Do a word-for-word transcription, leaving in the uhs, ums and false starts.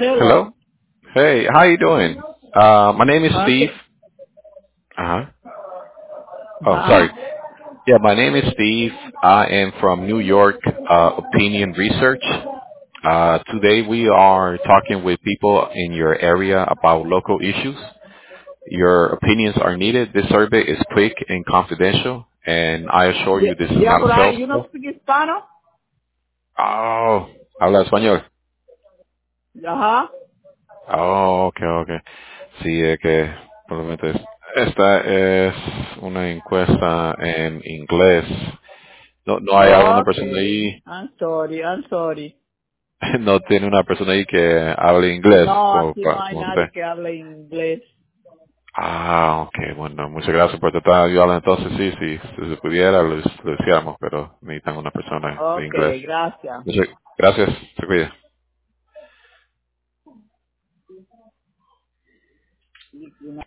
Hello. Hello. Hey, how you doing? Uh, my name is Steve. Okay. Uh-huh. Oh, sorry. Ajá. Yeah, my name is Steve. I am from New York, uh, Opinion Research. Uh, today we are talking with people in your area about local issues. Your opinions are needed. This survey is quick and confidential, and I assure Yeah, you this is yeah, not but a I, sales you know call. speak Hispano? Oh, habla español. Ajá. Oh, okay, okay. Sí, es que probablemente es- esta es una encuesta en inglés. No, no hay alguna persona Okay. ahí, I'm sorry, I'm sorry. no tiene una persona ahí que hable inglés No, como, aquí no pa- hay como nadie usted. que hable inglés. Ah, okay, bueno, muchas gracias por tratar de ayudarla. Entonces, sí, sí, si se pudiera, lo, lo decíamos, pero necesitan una persona de inglés. Okay, gracias. Muchas gracias, se cuida.